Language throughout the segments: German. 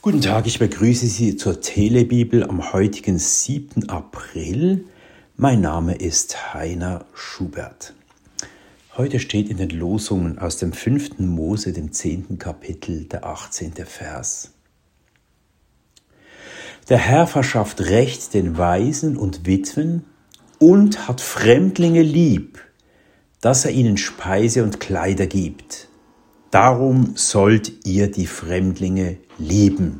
Guten Tag, ich begrüße Sie zur Telebibel am heutigen 7. April. Mein Name ist Heiner Schubert. Heute steht in den Losungen aus dem 5. Mose, dem 10. Kapitel, der 18. Vers. Der Herr verschafft Recht den Waisen und Witwen und hat Fremdlinge lieb, dass er ihnen Speise und Kleider gibt. Darum sollt ihr die Fremdlinge lieben.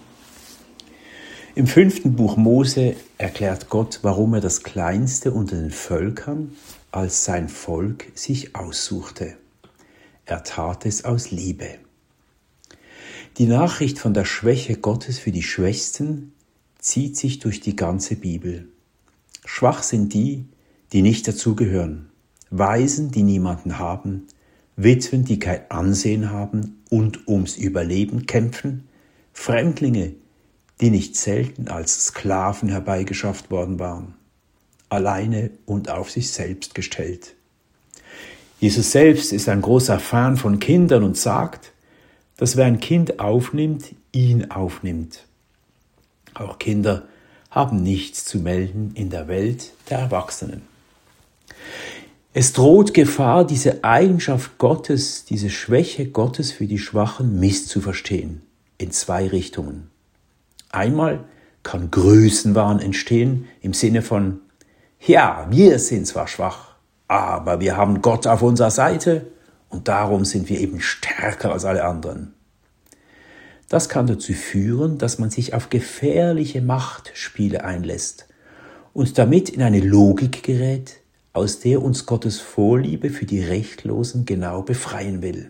Im 5. Buch Mose erklärt Gott, warum er das Kleinste unter den Völkern als sein Volk sich aussuchte. Er tat es aus Liebe. Die Nachricht von der Schwäche Gottes für die Schwächsten zieht sich durch die ganze Bibel. Schwach sind die, die nicht dazugehören, Waisen, die niemanden haben, Witwen, die kein Ansehen haben und ums Überleben kämpfen, Fremdlinge, die nicht selten als Sklaven herbeigeschafft worden waren, alleine und auf sich selbst gestellt. Jesus selbst ist ein großer Fan von Kindern und sagt, dass wer ein Kind aufnimmt, ihn aufnimmt. Auch Kinder haben nichts zu melden in der Welt der Erwachsenen. Es droht Gefahr, diese Eigenschaft Gottes, diese Schwäche Gottes für die Schwachen misszuverstehen, in zwei Richtungen. Einmal kann Größenwahn entstehen im Sinne von, ja, wir sind zwar schwach, aber wir haben Gott auf unserer Seite und darum sind wir eben stärker als alle anderen. Das kann dazu führen, dass man sich auf gefährliche Machtspiele einlässt und damit in eine Logik gerät, aus der uns Gottes Vorliebe für die Rechtlosen genau befreien will.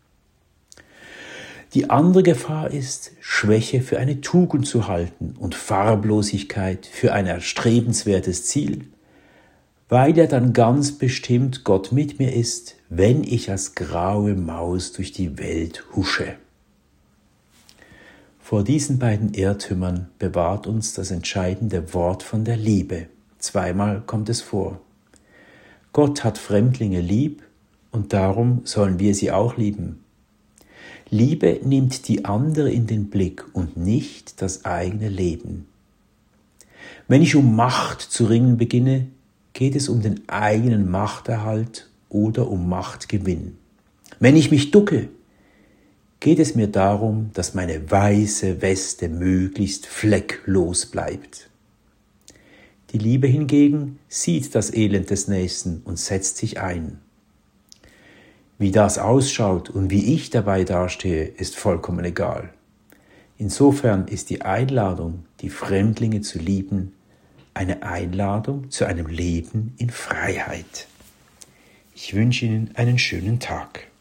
Die andere Gefahr ist, Schwäche für eine Tugend zu halten und Farblosigkeit für ein erstrebenswertes Ziel, weil ja dann ganz bestimmt Gott mit mir ist, wenn ich als graue Maus durch die Welt husche. Vor diesen beiden Irrtümern bewahrt uns das entscheidende Wort von der Liebe. Zweimal kommt es vor. Gott hat Fremdlinge lieb und darum sollen wir sie auch lieben. Liebe nimmt die andere in den Blick und nicht das eigene Leben. Wenn ich um Macht zu ringen beginne, geht es um den eigenen Machterhalt oder um Machtgewinn. Wenn ich mich ducke, geht es mir darum, dass meine weiße Weste möglichst flecklos bleibt. Die Liebe hingegen sieht das Elend des Nächsten und setzt sich ein. Wie das ausschaut und wie ich dabei dastehe, ist vollkommen egal. Insofern ist die Einladung, die Fremdlinge zu lieben, eine Einladung zu einem Leben in Freiheit. Ich wünsche Ihnen einen schönen Tag.